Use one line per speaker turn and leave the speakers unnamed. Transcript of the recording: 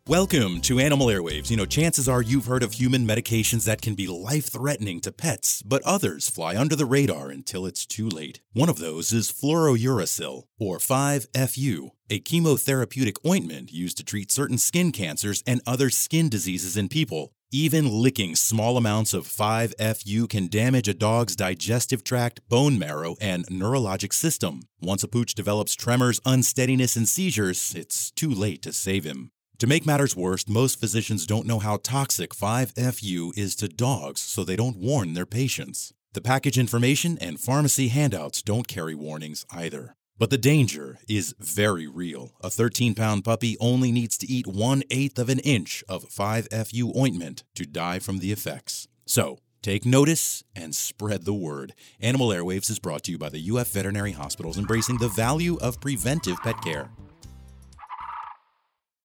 Welcome to Animal Airwaves. Chances are you've heard of human medications that can be life-threatening to pets, but others fly under the radar until it's too late. One of those is fluorouracil, or 5-FU, a chemotherapeutic ointment used to treat certain skin cancers and other skin diseases in people. Even licking small amounts of 5-FU can damage a dog's digestive tract, bone marrow, and neurologic system. Once a pooch develops tremors, unsteadiness, and seizures, it's too late to save him. To make matters worse, most physicians don't know how toxic 5-FU is to dogs, so they don't warn their patients. The package information and pharmacy handouts don't carry warnings either. But the danger is very real. A 13-pound puppy only needs to eat 1/8 of an inch of 5-FU ointment to die from the effects. So, take notice and spread the word. Animal Airwaves is brought to you by the UF Veterinary Hospitals, embracing the value of preventive pet care.